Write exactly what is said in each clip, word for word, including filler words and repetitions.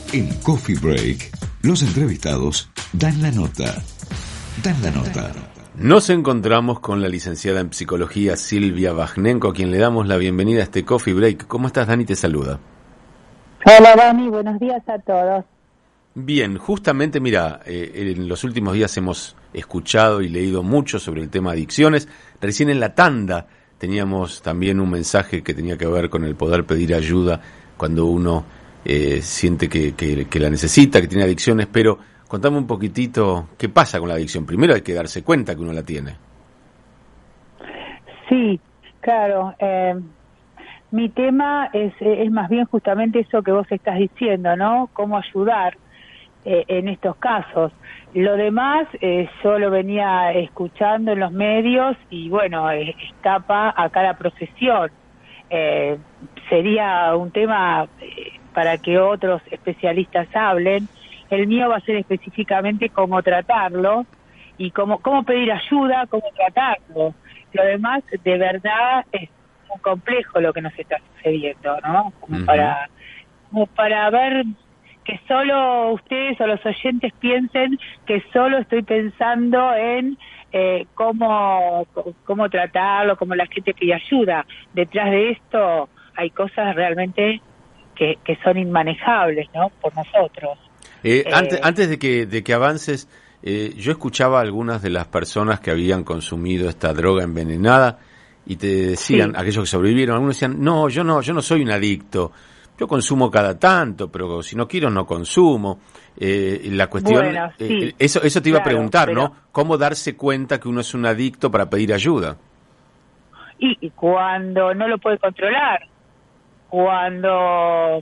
El Coffee Break. Los entrevistados dan la nota. Dan la nota. Nos encontramos con la licenciada en psicología Silvia Bajnenko, a quien le damos la bienvenida a este Coffee Break. ¿Cómo estás, Dani? Te saluda. Hola, Dani. Buenos días a todos. Bien, justamente, mira, eh, en los últimos días hemos escuchado y leído mucho sobre el tema de adicciones. Recién en la tanda teníamos también un mensaje que tenía que ver con el poder pedir ayuda cuando uno eh, siente que, que, que la necesita, que tiene adicciones, pero contame un poquitito qué pasa con la adicción. Primero hay que darse cuenta que uno la tiene. Sí, claro. Eh, mi tema es, es más bien justamente eso que vos estás diciendo, ¿no? Cómo ayudar eh, en estos casos. Lo demás eh, yo lo venía escuchando en los medios y bueno, eh, escapa acá la profesión. Eh, sería un tema eh, para que otros especialistas hablen. El mío va a ser específicamente cómo tratarlo y cómo, cómo pedir ayuda, cómo tratarlo. Lo demás, de verdad, es muy complejo lo que nos está sucediendo, ¿no? Como, uh-huh. para, como para ver que solo ustedes o los oyentes piensen que solo estoy pensando en eh, cómo, cómo tratarlo, cómo la gente pide ayuda. Detrás de esto hay cosas realmente que, que son inmanejables, ¿no? Por nosotros. Eh, eh, antes, antes de que, de que avances, eh, yo escuchaba a algunas de las personas que habían consumido esta droga envenenada y te decían, sí. aquellos que sobrevivieron, algunos decían, no, yo no, yo no soy un adicto. Yo consumo cada tanto, pero si no quiero no consumo. Eh, la cuestión, bueno, sí, eh, eso, eso te iba claro, a preguntar, pero... ¿no? ¿Cómo darse cuenta que uno es un adicto para pedir ayuda? Y, y cuando no lo puede controlar, cuando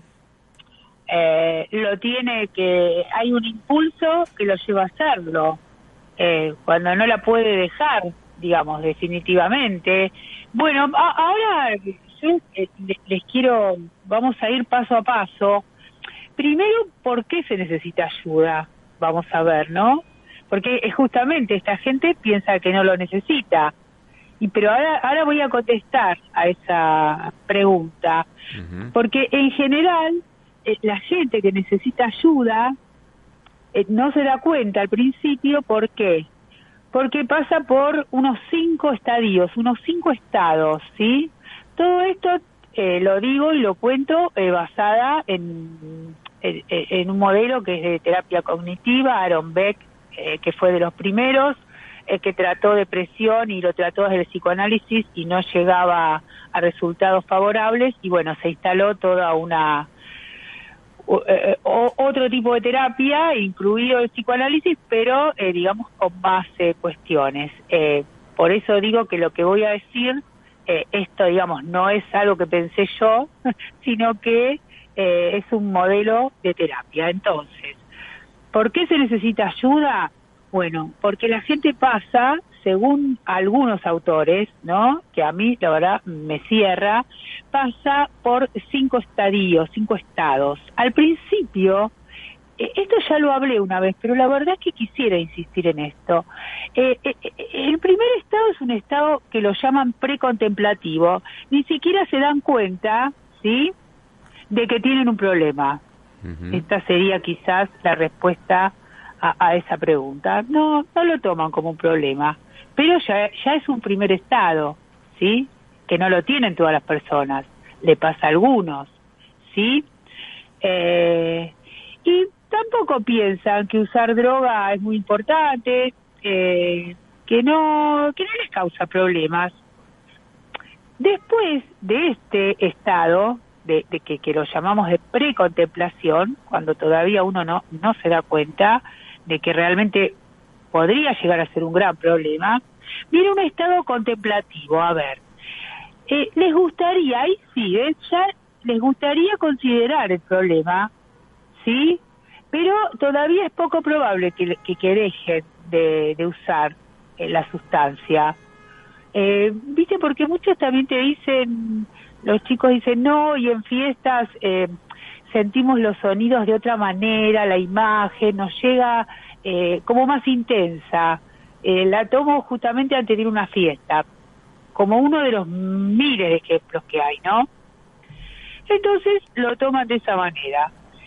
eh, lo tiene que, hay un impulso que lo lleva a hacerlo, eh, cuando no la puede dejar, digamos, definitivamente. Bueno, a, ahora... yo les quiero, vamos a ir paso a paso. Primero, ¿por qué se necesita ayuda? Vamos a ver, ¿no? Porque justamente esta gente piensa que no lo necesita. Y pero ahora ahora voy a contestar a esa pregunta. Uh-huh. Porque en general, eh, la gente que necesita ayuda eh, no se da cuenta al principio. ¿Por qué? Porque pasa por unos cinco estadios, unos cinco estados, ¿sí? Todo esto eh, lo digo y lo cuento eh, basada en, en, en un modelo que es de terapia cognitiva, Aaron Beck, eh, que fue de los primeros, eh, que trató depresión y lo trató desde el psicoanálisis y no llegaba a resultados favorables y bueno, se instaló toda una o, eh, o, otro tipo de terapia, incluido el psicoanálisis, pero eh, digamos con más eh, cuestiones. Eh, por eso digo que lo que voy a decir Eh, esto, digamos, no es algo que pensé yo, sino que eh, es un modelo de terapia. Entonces, ¿por qué se necesita ayuda? Bueno, porque la gente pasa, según algunos autores, ¿no?, que a mí, la verdad, me cierra, pasa por cinco estadios, cinco estados. Al principio, esto ya lo hablé una vez, pero la verdad es que quisiera insistir en esto. Eh, eh, el primer estado es un estado que lo llaman precontemplativo. Ni siquiera se dan cuenta, ¿sí?, de que tienen un problema. Uh-huh. Esta sería quizás la respuesta a, a esa pregunta. No, no lo toman como un problema, pero ya, ya es un primer estado, ¿sí?, que no lo tienen todas las personas. Le pasa a algunos, ¿sí? Eh, y tampoco piensan que usar droga es muy importante, eh, que no que no les causa problemas. Después de este estado, de, de que, que lo llamamos de precontemplación, cuando todavía uno no, no se da cuenta de que realmente podría llegar a ser un gran problema, viene un estado contemplativo. A ver, eh, les gustaría, ahí sí, ¿eh? ya les gustaría considerar el problema, ¿sí?, pero todavía es poco probable que, que, que dejen de, de usar eh, la sustancia. Eh, ¿Viste? Porque muchos también te dicen, los chicos dicen, no, y en fiestas eh, sentimos los sonidos de otra manera, la imagen nos llega eh, como más intensa. Eh, la tomo justamente antes de ir a una fiesta, como uno de los miles de ejemplos que hay, ¿no? Entonces lo toman de esa manera.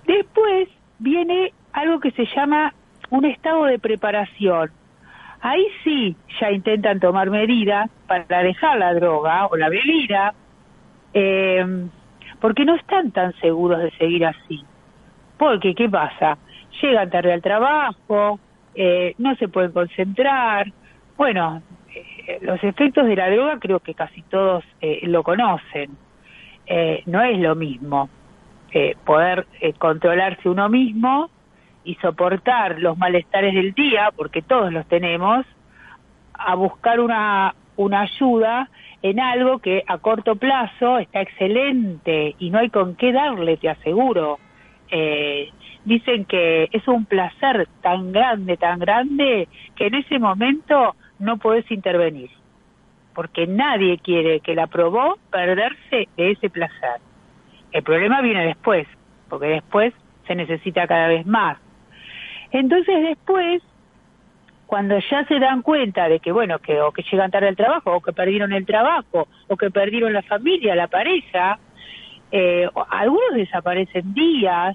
Después viene algo que se llama un estado de preparación. Ahí sí ya intentan tomar medidas para dejar la droga o la bebida, eh, porque no están tan seguros de seguir así. Porque, ¿qué pasa? Llegan tarde al trabajo, eh, no se pueden concentrar. Bueno, eh, los efectos de la droga creo que casi todos eh, lo conocen. Eh, no es lo mismo eh, poder eh, controlarse uno mismo y soportar los malestares del día, porque todos los tenemos, a buscar una, una ayuda en algo que a corto plazo está excelente y no hay con qué darle, te aseguro. Eh, dicen que es un placer tan grande, tan grande, que en ese momento no podés intervenir, porque nadie quiere que la probó perderse de ese placer. El problema viene después, porque después se necesita cada vez más. Entonces después, cuando ya se dan cuenta de que, bueno, que o que llegan tarde al trabajo, o que perdieron el trabajo, o que perdieron la familia, la pareja, eh, algunos desaparecen días,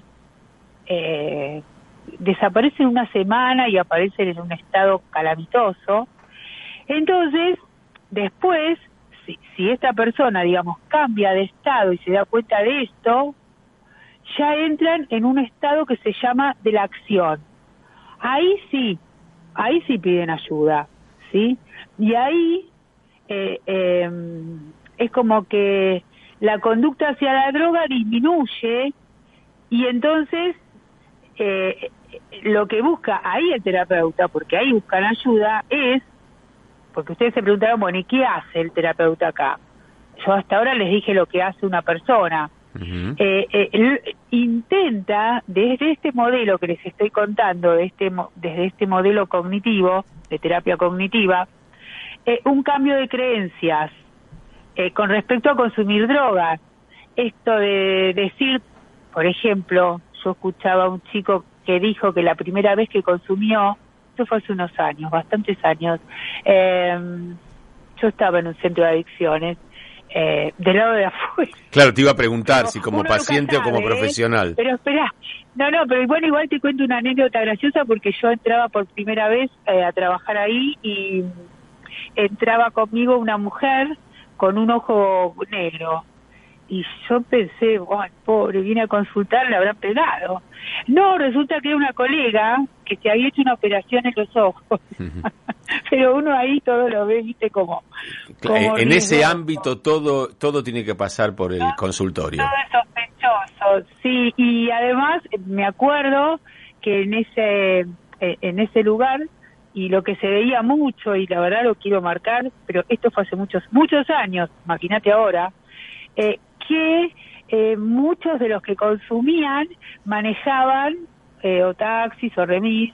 eh, desaparecen una semana y aparecen en un estado calamitoso. Entonces, después, si, si esta persona, digamos, cambia de estado y se da cuenta de esto, ya entran en un estado que se llama de la acción. Ahí sí, ahí sí piden ayuda, ¿sí? Y ahí eh, eh, es como que la conducta hacia la droga disminuye y entonces eh, lo que busca ahí el terapeuta, porque ahí buscan ayuda, es, porque ustedes se preguntaron, bueno, ¿y qué hace el terapeuta acá? Yo hasta ahora les dije lo que hace una persona. Uh-huh. eh, eh, intenta, desde este modelo que les estoy contando, de este, desde este modelo cognitivo, de terapia cognitiva, eh, un cambio de creencias eh, con respecto a consumir drogas. Esto de decir, por ejemplo, yo escuchaba a un chico que dijo que la primera vez que consumió, esto fue hace unos años, bastantes años, eh, yo estaba en un centro de adicciones, Eh, del lado de afuera. Claro, te iba a preguntar pero si como paciente sabe, o como profesional. Pero espera, no, no, pero bueno, igual te cuento una anécdota graciosa porque yo entraba por primera vez eh, a trabajar ahí y entraba conmigo una mujer con un ojo negro. Y yo pensé, ay, pobre, viene a consultar, le habrán pegado. No, resulta que era una colega que se había hecho una operación en los ojos. Uh-huh. Pero uno ahí todo lo ve, viste, como... como en ese ámbito todo todo tiene que pasar por el todo, consultorio. Todo es sospechoso, sí. Y además me acuerdo que en ese en ese lugar, y lo que se veía mucho, y la verdad lo quiero marcar, pero esto fue hace muchos, muchos años, imagínate ahora, eh, que eh, muchos de los que consumían manejaban eh, o taxis o remis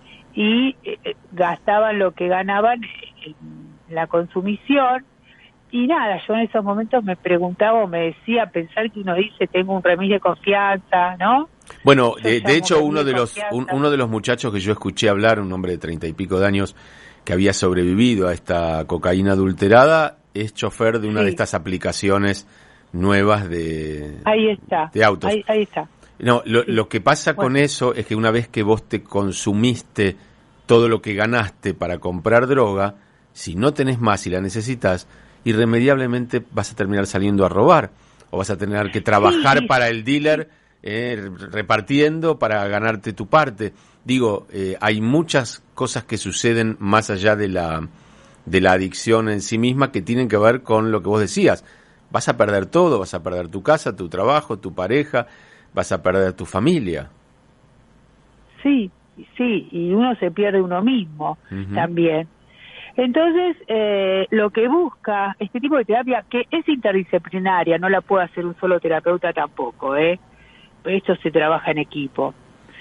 y eh, gastaban lo que ganaban en la consumición. Y nada, yo en esos momentos me preguntaba o me decía, pensar que uno dice, tengo un remis de confianza, ¿no? Bueno, de, de hecho uno de los un, uno de los muchachos que yo escuché hablar, un hombre de treinta y pico de años que había sobrevivido a esta cocaína adulterada, es chofer de una sí. de estas aplicaciones nuevas de, ahí está, de autos. Ahí, ahí está. No, lo, sí. lo que pasa bueno. con eso es que una vez que vos te consumiste todo lo que ganaste para comprar droga, si no tenés más y la necesitas, irremediablemente vas a terminar saliendo a robar o vas a tener que trabajar sí, para el dealer eh, repartiendo para ganarte tu parte. Digo, eh, hay muchas cosas que suceden más allá de la de la adicción en sí misma que tienen que ver con lo que vos decías. Vas a perder todo, vas a perder tu casa, tu trabajo, tu pareja, vas a perder tu familia. Sí, sí, y uno se pierde uno mismo uh-huh. también. Entonces, eh, lo que busca este tipo de terapia, que es interdisciplinaria, no la puede hacer un solo terapeuta tampoco, ¿eh? Esto se trabaja en equipo.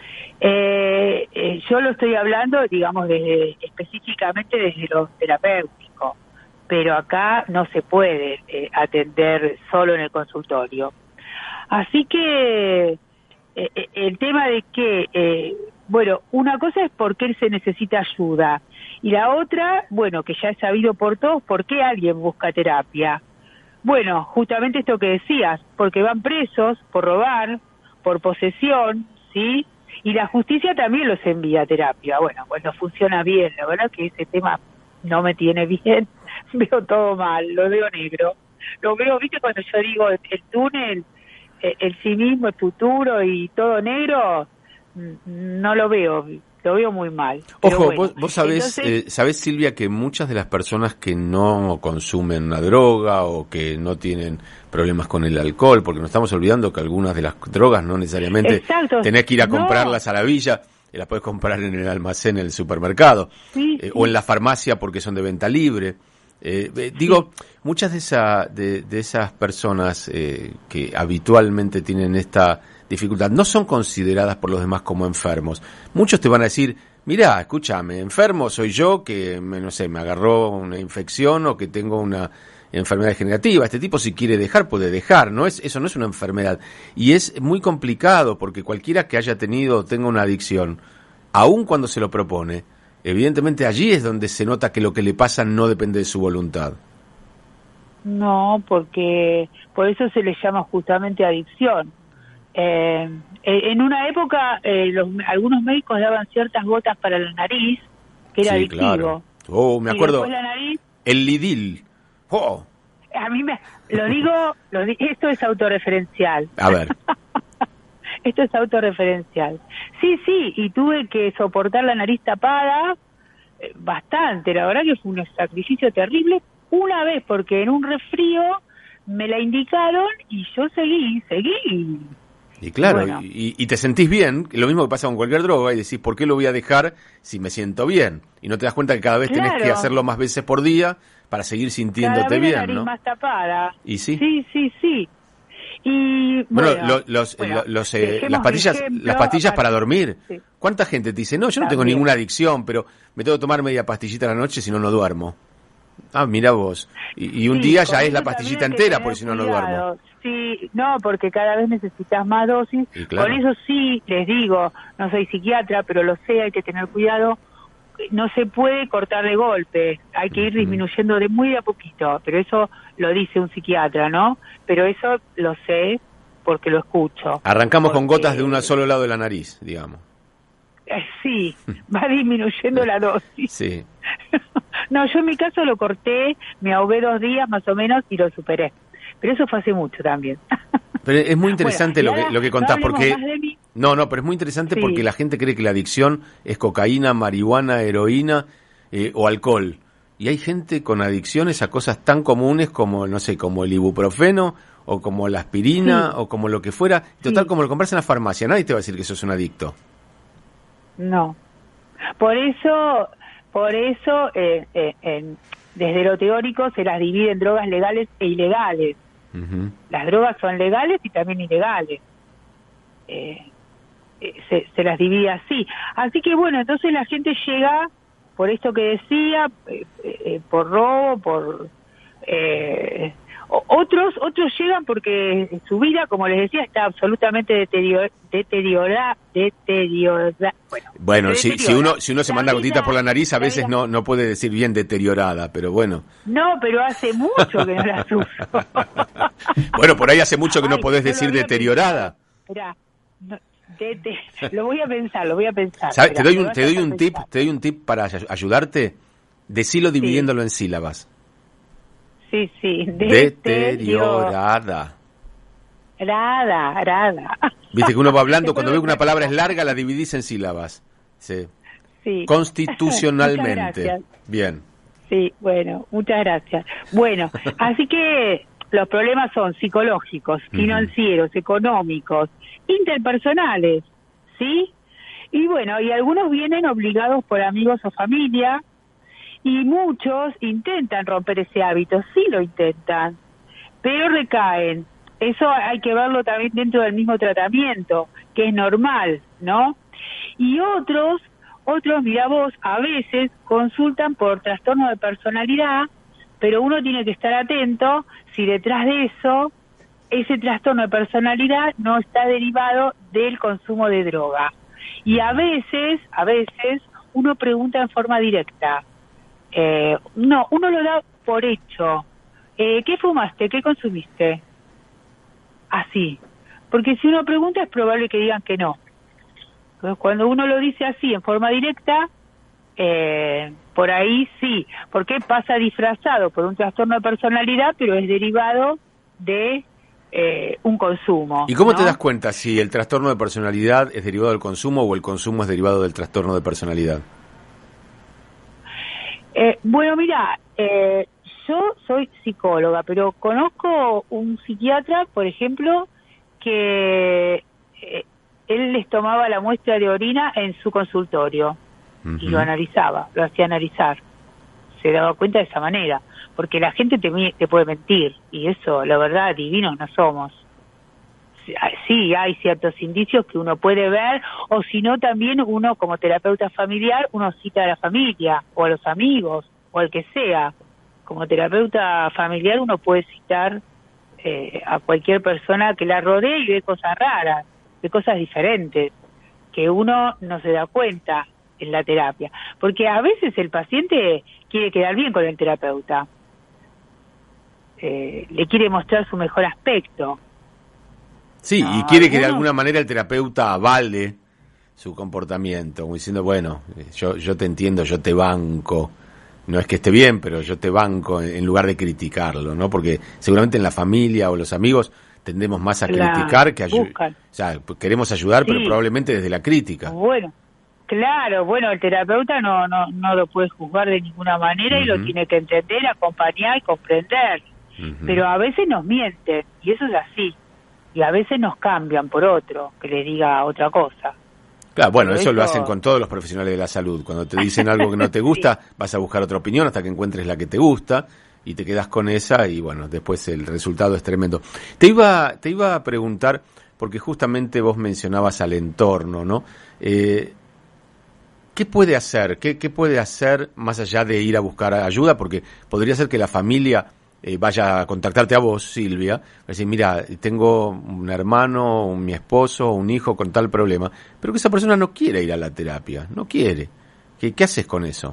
Eh, eh, yo lo estoy hablando, digamos, desde específicamente desde lo terapéutico, pero acá no se puede eh, atender solo en el consultorio. Así que eh, el tema de que, eh, bueno, una cosa es por qué se necesita ayuda, y la otra, bueno, que ya es sabido por todos, por qué alguien busca terapia. Bueno, justamente esto que decías, porque van presos por robar, por posesión, ¿sí? Y la justicia también los envía a terapia. Bueno, cuando funciona bien, la verdad que ese tema no me tiene bien, veo todo mal, lo veo negro. Lo veo, viste, cuando yo digo el, el túnel, el, el sí mismo, el futuro y todo negro, no lo veo, lo veo muy mal. Ojo, bueno, vos, vos sabés, entonces, eh, sabés, Silvia, que muchas de las personas que no consumen una droga o que no tienen problemas con el alcohol, porque nos estamos olvidando que algunas de las drogas no necesariamente exacto, tenés que ir a no. comprarlas a la villa, las podés comprar en el almacén, en el supermercado, sí, eh, sí. o en la farmacia porque son de venta libre. Eh, eh, digo, sí. muchas de, esa, de, de esas personas eh, que habitualmente tienen esta dificultad no son consideradas por los demás como enfermos. Muchos te van a decir, mirá, escúchame, enfermo soy yo que, me, no sé, me agarró una infección o que tengo una enfermedad degenerativa. Este tipo si quiere dejar, puede dejar, no es, eso no es una enfermedad. Y es muy complicado porque cualquiera que haya tenido o tenga una adicción, aun cuando se lo propone, evidentemente allí es donde se nota que lo que le pasa no depende de su voluntad. No, porque por eso se le llama justamente adicción. Eh, en una época eh, los, algunos médicos daban ciertas gotas para la nariz, que era sí, adictivo. Claro. Oh, me y acuerdo, la nariz, el Lidil. Oh. A mí me, lo digo, lo di, esto es autorreferencial. A ver. Esto es autorreferencial. Sí, sí, y tuve que soportar la nariz tapada eh, bastante, la verdad que fue un sacrificio terrible, una vez porque en un resfrío me la indicaron y yo seguí, seguí. Y claro, bueno. y, y te sentís bien, lo mismo que pasa con cualquier droga, y decís, ¿por qué lo voy a dejar si me siento bien? Y no te das cuenta que cada vez claro. tenés que hacerlo más veces por día para seguir sintiéndote cada vez bien, la nariz ¿no? más tapada. ¿Y sí? Sí, sí, sí. Y bueno, bueno, lo, los, bueno, los, eh, las pastillas, pastillas, las pastillas para dormir. Sí. ¿Cuánta gente te dice, no, yo no tengo También. ninguna adicción, pero me tengo que tomar media pastillita a la noche, si no, no duermo? Ah, mira vos. Y, y un sí, día ya es la eso pastillita también hay que entera, tener porque si no, no cuidado. duermo. Sí, no, porque cada vez necesitas más dosis. Y claro. Por eso sí, les digo, no soy psiquiatra, pero lo sé, hay que tener cuidado. No se puede cortar de golpe, hay que ir disminuyendo de muy a poquito, pero eso lo dice un psiquiatra, ¿no? Pero eso lo sé porque lo escucho. Arrancamos porque, con gotas de un solo lado de la nariz, digamos. Eh, sí, va disminuyendo la dosis. Sí. No, yo en mi caso lo corté, me ahogué dos días más o menos y lo superé. Pero eso fue hace mucho también. Pero es muy interesante bueno, lo que lo que contás, no porque de no, no, pero es muy interesante sí. porque la gente cree que la adicción es cocaína, marihuana, heroína eh, o alcohol. Y hay gente con adicciones a cosas tan comunes como, no sé, como el ibuprofeno o como la aspirina sí. o como lo que fuera. Total, sí. como lo compras en la farmacia, nadie te va a decir que sos un adicto. No. Por eso, por eso eh, eh, eh, desde lo teórico se las divide en drogas legales e ilegales. Uh-huh. Las drogas son legales y también ilegales. Eh, eh, se, se las divide así. Así que bueno, entonces la gente llega por esto que decía, eh, eh, por robo, por... Eh, otros otros llegan porque su vida, como les decía, está absolutamente deteriorada. Deteriora, deteriorada. Bueno, bueno si, si uno si uno se manda gotitas por la nariz, a veces no no puede decir bien deteriorada, pero bueno. No, pero hace mucho que no la uso. Bueno, por ahí hace mucho que no Ay, podés no decir deteriorada. Mirá, no, de, de, lo voy a pensar, lo voy a pensar. ¿Sabes? Mirá, te doy un te doy un pensar. tip, te doy un tip para ayudarte. Decilo dividiéndolo sí. en sílabas. Sí, sí. Deteriorada. Rada, rada. Viste que uno va hablando, cuando ve que una palabra es larga, la dividís en sílabas. Sí. Sí. Constitucionalmente. Bien. Sí, bueno, muchas gracias. Bueno, así que los problemas son psicológicos, financieros, uh-huh. económicos, interpersonales, ¿sí? Y bueno, y algunos vienen obligados por amigos o familia, y muchos intentan romper ese hábito, sí lo intentan, pero recaen. Eso hay que verlo también dentro del mismo tratamiento, que es normal, ¿no? Y otros, otros, mira vos, a veces consultan por trastorno de personalidad, pero uno tiene que estar atento si detrás de eso, ese trastorno de personalidad no está derivado del consumo de droga. Y a veces, a veces, uno pregunta en forma directa. Eh, no, uno lo da por hecho. Eh, ¿Qué fumaste? ¿Qué consumiste? Así. porque si uno pregunta es probable que digan que no. Entonces, cuando uno lo dice así, en forma directa, eh, por ahí sí, porque pasa disfrazado por un trastorno de personalidad, pero es derivado de eh, un consumo. ¿Y cómo ¿no? te das cuenta si el trastorno de personalidad es derivado del consumo o el consumo es derivado del trastorno de personalidad? Eh, bueno, mira, eh, yo soy psicóloga, pero conozco un psiquiatra, por ejemplo, que eh, él les tomaba la muestra de orina en su consultorio uh-huh. y lo analizaba, lo hacía analizar. Se daba cuenta de esa manera, porque la gente te, te puede mentir, y eso, la verdad, divinos no somos. Sí, hay ciertos indicios que uno puede ver, o si no, también uno, como terapeuta familiar, uno cita a la familia, o a los amigos, o al que sea. Como terapeuta familiar uno puede citar eh, a cualquier persona que la rodee y ve cosas raras, ve cosas diferentes, que uno no se da cuenta en la terapia. Porque a veces el paciente quiere quedar bien con el terapeuta, eh, le quiere mostrar su mejor aspecto. Sí, no, y quiere algunos... que de alguna manera el terapeuta avale su comportamiento, como diciendo, bueno, yo, yo te entiendo, yo te banco. No es que esté bien, pero yo te banco en lugar de criticarlo, ¿no? Porque seguramente en la familia o los amigos tendemos más a claro, criticar que a ayudar. O sea, queremos ayudar, sí. pero probablemente desde la crítica. Bueno, claro, bueno, el terapeuta no no no lo puede juzgar de ninguna manera uh-huh. y lo tiene que entender, acompañar y comprender. Uh-huh. Pero a veces nos mienten, y eso es así. Y a veces nos cambian por otro, que le diga otra cosa. Claro, bueno, eso, eso lo hacen con todos los profesionales de la salud. Cuando te dicen algo que no te gusta, sí. vas a buscar otra opinión hasta que encuentres la que te gusta y te quedas con esa y bueno, después el resultado es tremendo. Te iba, te iba a preguntar, porque justamente vos mencionabas al entorno, ¿no? Eh, ¿Qué puede hacer? ¿Qué, ¿Qué puede hacer más allá de ir a buscar ayuda? Porque podría ser que la familia eh, vaya a contactarte a vos, Silvia, decir, mira, tengo un hermano, un, mi esposo, un hijo con tal problema, pero que esa persona no quiere ir a la terapia, no quiere. ¿Qué, qué haces con eso?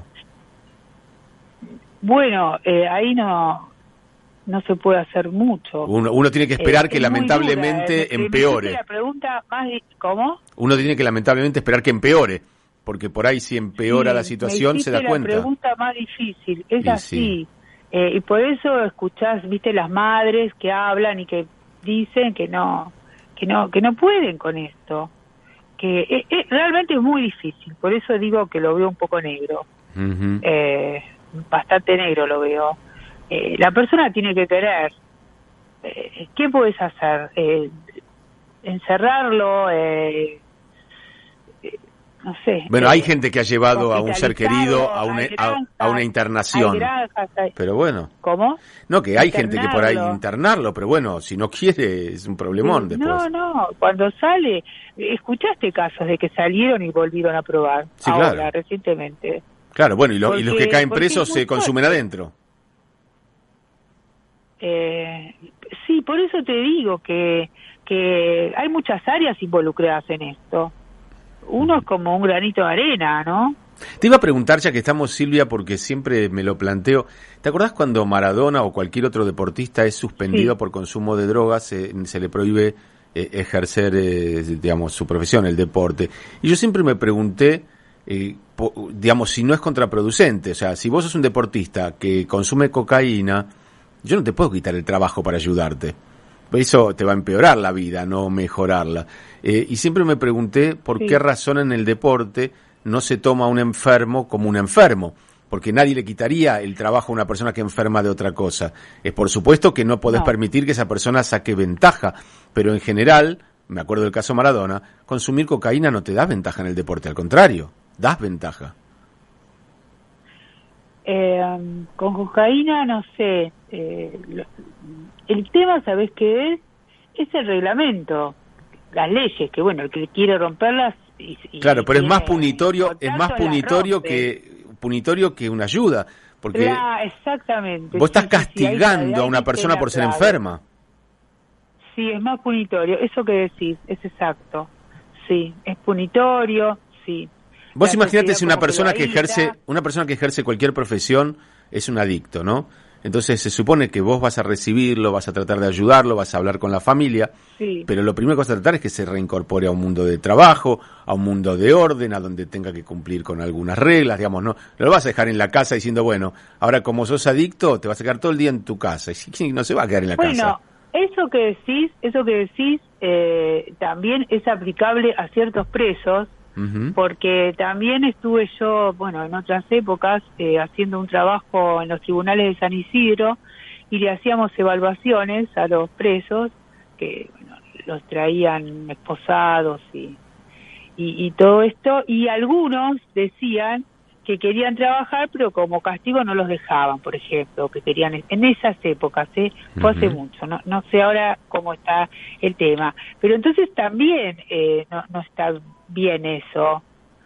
Bueno, eh, ahí no no se puede hacer mucho. Uno, uno tiene que esperar eh, que lamentablemente dura, eh, empeore. La pregunta más, ¿cómo? Uno tiene que lamentablemente esperar que empeore, porque por ahí si empeora sí, la situación se da la cuenta. La pregunta más difícil, es y así. Sí. Eh, y por eso escuchás, viste, las madres que hablan y que dicen que no, que no, que no pueden con esto, que es, es, realmente es muy difícil. Por eso digo que lo veo un poco negro, uh-huh. eh, bastante negro lo veo. Eh, la persona tiene que querer. Eh, ¿Qué puedes hacer? Eh, encerrarlo. Eh, eh, No sé. Bueno, eh, hay gente que ha llevado a un ser querido a una, granjas, a, a una internación. Hay granjas, hay... Pero bueno. ¿Cómo? No, que hay internarlo. gente que por ahí internarlo, pero bueno, si no quiere es un problemón sí, después. No, no, cuando sale, escuchaste casos de que salieron y volvieron a probar. Sí, ahora, claro. recientemente. Claro, bueno, y, lo, porque, y los que caen presos se consumen fuerte. adentro. Eh, sí, por eso te digo que, que hay muchas áreas involucradas en esto. Uno es como un granito de arena, ¿no? Te iba a preguntar, ya que estamos, Silvia, porque siempre me lo planteo. ¿Te acordás cuando Maradona o cualquier otro deportista es suspendido sí. por consumo de drogas, se, se le prohíbe eh, ejercer, eh, digamos, su profesión, el deporte? Y yo siempre me pregunté, eh, po, digamos, si no es contraproducente. O sea, si vos sos un deportista que consume cocaína, yo no te puedo quitar el trabajo para ayudarte. Eso te va a empeorar la vida, no mejorarla. Eh, y siempre me pregunté por sí. qué razón en el deporte no se toma a un enfermo como un enfermo, porque nadie le quitaría el trabajo a una persona que enferma de otra cosa. Es por supuesto que no podés no. permitir que esa persona saque ventaja, pero en general, me acuerdo del caso Maradona, consumir cocaína no te da ventaja en el deporte, al contrario, das ventaja. Eh, con cocaína, no sé, eh, lo, el tema, ¿sabés qué es? Es el reglamento, las leyes, que bueno, el que quiere romperlas... Y, y claro, pero es más punitorio, es más punitorio que punitorio que una ayuda, porque la, exactamente, vos estás sí, castigando sí, ahí, a una persona por ser clave. enferma. Sí, es más punitorio, eso que decís, es exacto, sí, es punitorio, sí. Vos imagínate si una persona que, que ejerce, una persona que ejerce cualquier profesión es un adicto, ¿no? Entonces se supone que vos vas a recibirlo, vas a tratar de ayudarlo, vas a hablar con la familia, sí. pero lo primero que vas a tratar es que se reincorpore a un mundo de trabajo, a un mundo de orden, a donde tenga que cumplir con algunas reglas, digamos, no, no lo vas a dejar en la casa diciendo, bueno, ahora como sos adicto, te vas a quedar todo el día en tu casa, y no se va a quedar en la bueno, casa. Bueno, eso que decís, eso que decís, eh, también es aplicable a ciertos presos, uh-huh. porque también estuve yo, bueno, en otras épocas, eh, haciendo un trabajo en los tribunales de San Isidro, y le hacíamos evaluaciones a los presos, que bueno, los traían esposados y, y, y todo esto, y algunos decían que querían trabajar, pero como castigo no los dejaban, por ejemplo, que querían, en esas épocas, ¿eh? Fue uh-huh. hace mucho, no, no sé ahora cómo está el tema, pero entonces también eh, no, no está bien eso,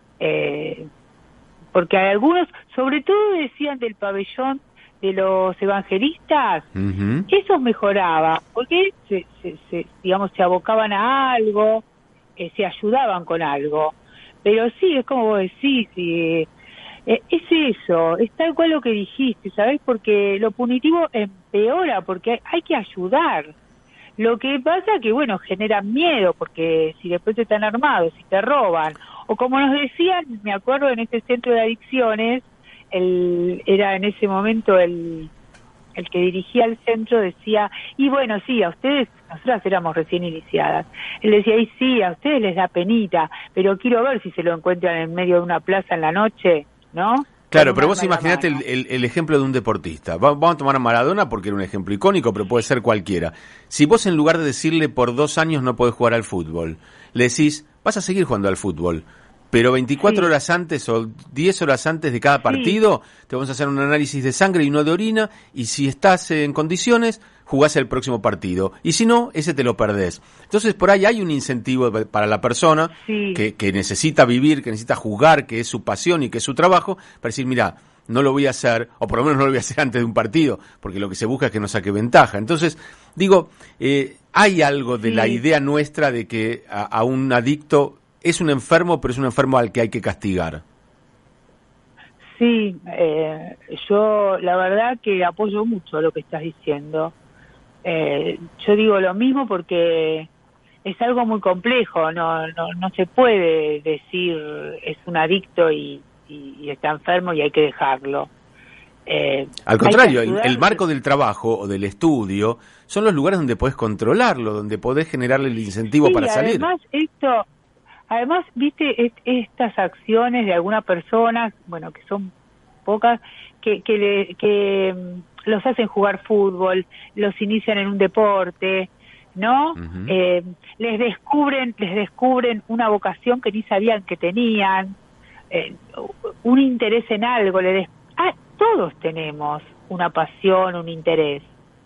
eh, porque hay algunos, sobre todo decían del pabellón de los evangelistas, uh-huh. esos mejoraban, porque se, se, se, digamos, se abocaban a algo, eh, se ayudaban con algo, pero sí, es como vos decís, y, eh, es eso, es tal cual lo que dijiste, ¿sabés? Porque lo punitivo empeora, porque hay que ayudar. Lo que pasa que, bueno, genera miedo, porque si después están armados, si te roban, o como nos decían, me acuerdo en este centro de adicciones, el, era en ese momento el, el que dirigía el centro, decía, y bueno, sí, a ustedes, nosotras éramos recién iniciadas, él decía, y sí, a ustedes les da penita, pero quiero ver si se lo encuentran en medio de una plaza en la noche, ¿no? Claro, pero vos imaginate el, el, el ejemplo de un deportista. Vamos a tomar a Maradona porque era un ejemplo icónico, pero puede ser cualquiera. Si vos en lugar de decirle por dos años no podés jugar al fútbol, le decís, vas a seguir jugando al fútbol, pero veinticuatro sí. horas antes o diez horas antes de cada partido, sí. te vamos a hacer un análisis de sangre y uno de orina, y si estás en condiciones, jugás el próximo partido. Y si no, ese te lo perdés. Entonces, por ahí hay un incentivo para la persona sí. que, que necesita vivir, que necesita jugar, que es su pasión y que es su trabajo, para decir, mira, no lo voy a hacer, o por lo menos no lo voy a hacer antes de un partido, porque lo que se busca es que no saque ventaja. Entonces, digo, eh, hay algo de sí. la idea nuestra de que a, a un adicto es un enfermo, pero es un enfermo al que hay que castigar. Sí, eh, yo la verdad que apoyo mucho lo que estás diciendo. Eh, yo digo lo mismo porque es algo muy complejo, no no no se puede decir es un adicto y, y, y está enfermo y hay que dejarlo. Eh, Al contrario, el, el marco del trabajo o del estudio son los lugares donde podés controlarlo, donde podés generarle el incentivo sí, para salir. Además, esto, además, viste, est, estas acciones de algunas personas, bueno, que son pocas, que que, le, que los hacen jugar fútbol, los inician en un deporte, ¿no? Uh-huh. Eh, les descubren, les descubren una vocación que ni sabían que tenían, eh, un interés en algo, le des... ah, todos tenemos una pasión, un interés.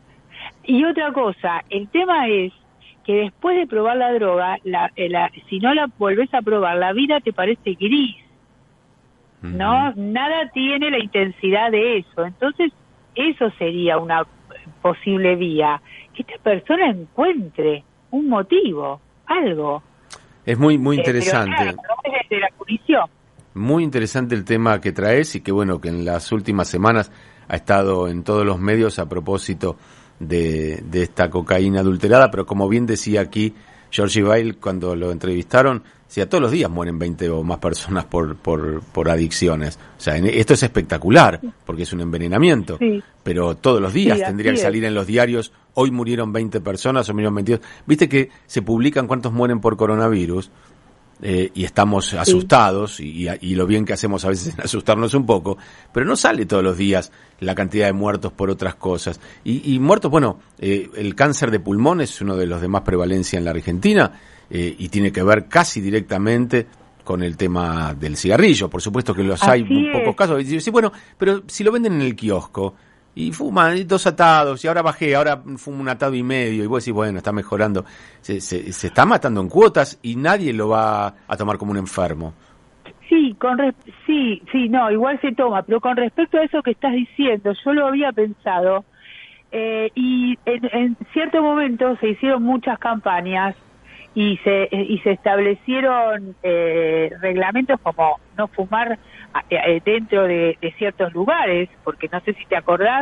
Y otra cosa, el tema es que después de probar la droga, la, la, si no la volvés a probar, la vida te parece gris, ¿no? Uh-huh. Nada tiene la intensidad de eso. Entonces, eso sería una posible vía, que esta persona encuentre un motivo, algo. Es muy muy interesante. Eh, pero claro, no es desde la punición. Muy interesante el tema que traes y que bueno, que en las últimas semanas ha estado en todos los medios a propósito de, de esta cocaína adulterada, pero como bien decía aquí Georgie Bail cuando lo entrevistaron, decía, todos los días mueren veinte o más personas por por por adicciones. O sea, en, esto es espectacular, porque es un envenenamiento, sí. pero todos los días sí, tendría que salir es. en los diarios, hoy murieron veinte personas o murieron veintidós. Viste que se publican cuántos mueren por coronavirus, eh, y estamos sí. asustados, y, y lo bien que hacemos a veces en asustarnos un poco, pero no sale todos los días la cantidad de muertos por otras cosas. Y, y muertos, bueno, eh, el cáncer de pulmón es uno de los de más prevalencia en la Argentina, eh, y tiene que ver casi directamente con el tema del cigarrillo. Por supuesto que los Así hay muy pocos casos. Y sí, bueno, pero si lo venden en el kiosco, y fuman dos atados, y ahora bajé, ahora fumo un atado y medio, y vos decís, bueno, está mejorando. Se, se, se está matando en cuotas y nadie lo va a tomar como un enfermo. Sí, con res- sí, sí, no, igual se toma, pero con respecto a eso que estás diciendo, yo lo había pensado, eh, y en, en cierto momento se hicieron muchas campañas y se y se establecieron eh, reglamentos como no fumar eh, dentro de, de ciertos lugares, porque no sé si te acordás,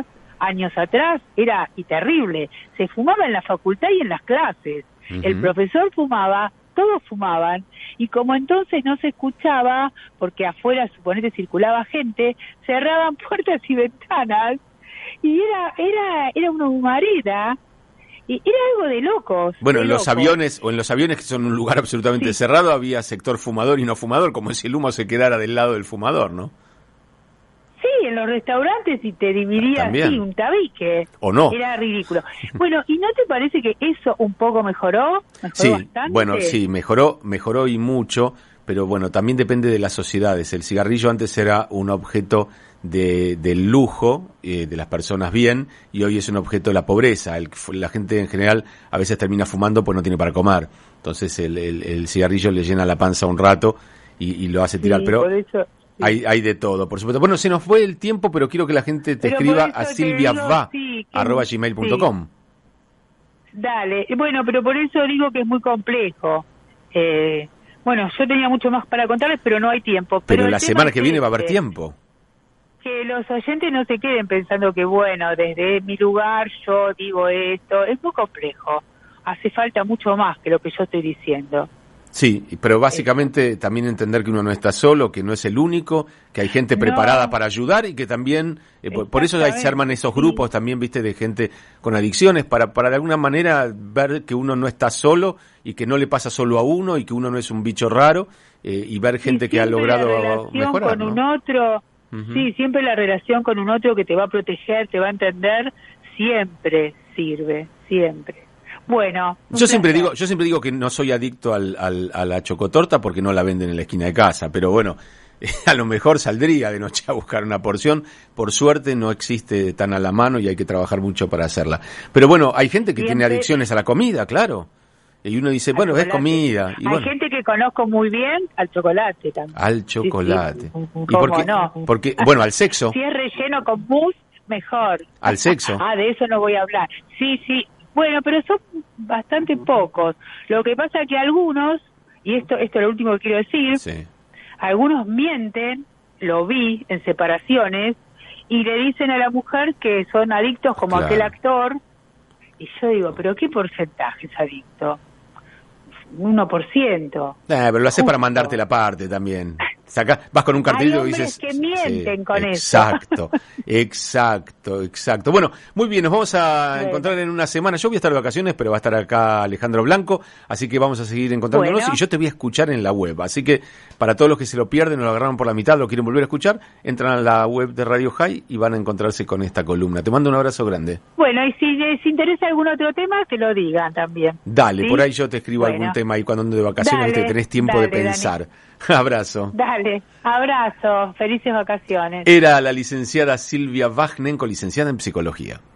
años atrás era y terrible. Se fumaba en la facultad y en las clases. Uh-huh. El profesor fumaba, todos fumaban, y como entonces no se escuchaba, porque afuera, suponete, circulaba gente, cerraban puertas y ventanas, y era era era una humareda, y era algo de locos. Bueno, de en los locos. aviones, o en los aviones que son un lugar absolutamente sí. cerrado, había sector fumador y no fumador, como si el humo se quedara del lado del fumador, ¿no? Sí, en los restaurantes y te dividía así un tabique. O no. Era ridículo. Bueno, ¿y no te parece que eso un poco mejoró? ¿Mejoró sí, bastante? Bueno, sí, mejoró, mejoró y mucho, pero bueno, también depende de las sociedades. El cigarrillo antes era un objeto de del lujo, eh, de las personas bien, y hoy es un objeto de la pobreza. El, la gente en general a veces termina fumando pues no tiene para comer. Entonces el, el, el cigarrillo le llena la panza un rato y, y lo hace tirar, sí, pero... Por eso... Sí. Hay, hay de todo, por supuesto. Bueno, se nos fue el tiempo, pero quiero que la gente te pero escriba a silviava sí, arroba gmail punto com. Sí. Dale, bueno, pero por eso digo que es muy complejo. Eh, bueno, yo tenía mucho más para contarles, pero no hay tiempo. Pero, pero la semana que viene va a haber tiempo. Que los oyentes no se queden pensando que, bueno, desde mi lugar yo digo esto. Es muy complejo. Hace falta mucho más que lo que yo estoy diciendo. Sí, pero básicamente también entender que uno no está solo, que no es el único, que hay gente preparada no. para ayudar y que también, eh, por, por eso se arman esos grupos sí. también, viste, de gente con adicciones, para para de alguna manera ver que uno no está solo y que no le pasa solo a uno y que uno no es un bicho raro eh, y ver gente y que ha logrado mejorar. Con ¿no? un otro, uh-huh. Sí, siempre la relación con un otro que te va a proteger, te va a entender, siempre sirve, siempre. Bueno, yo siempre digo, yo siempre digo que no soy adicto al, al, a la chocotorta porque no la venden en la esquina de casa, pero bueno, a lo mejor saldría de noche a buscar una porción. Por suerte no existe tan a la mano y hay que trabajar mucho para hacerla. Pero bueno, hay gente que siempre tiene adicciones a la comida, claro. Y uno dice, bueno, es comida. Y hay bueno. gente que conozco muy bien al chocolate también. Al chocolate. Sí, sí. ¿Y por qué? No? Porque, bueno, al sexo. Si es relleno con mousse, mejor. Al sexo. Ah, de eso no voy a hablar. Sí, sí. Bueno, pero son bastante pocos. Lo que pasa es que algunos, y esto esto es lo último que quiero decir, sí. algunos mienten, lo vi en separaciones, y le dicen a la mujer que son adictos como claro. aquel actor, y yo digo, ¿pero qué porcentaje es adicto? uno por ciento. Eh, pero lo haces para mandarte la parte también. Saca, vas con un cartelito y dices... que mienten sí, con exacto, eso. Exacto, exacto, exacto. Bueno, muy bien, nos vamos a bueno. encontrar en una semana. Yo voy a estar de vacaciones, pero va a estar acá Alejandro Blanco, así que vamos a seguir encontrándonos bueno. y yo te voy a escuchar en la web. Así que para todos los que se lo pierden o lo agarraron por la mitad, lo quieren volver a escuchar, entran a la web de Radio High y van a encontrarse con esta columna. Te mando un abrazo grande. Bueno, y si les interesa algún otro tema, que lo digan también. Dale, ¿sí? por ahí yo te escribo bueno. algún tema ahí cuando ando de vacaciones, dale, te tenés tiempo dale, de pensar. Dale. Abrazo. Dale, abrazo, felices vacaciones. Era la licenciada Silvia Wagner, licenciada en Psicología.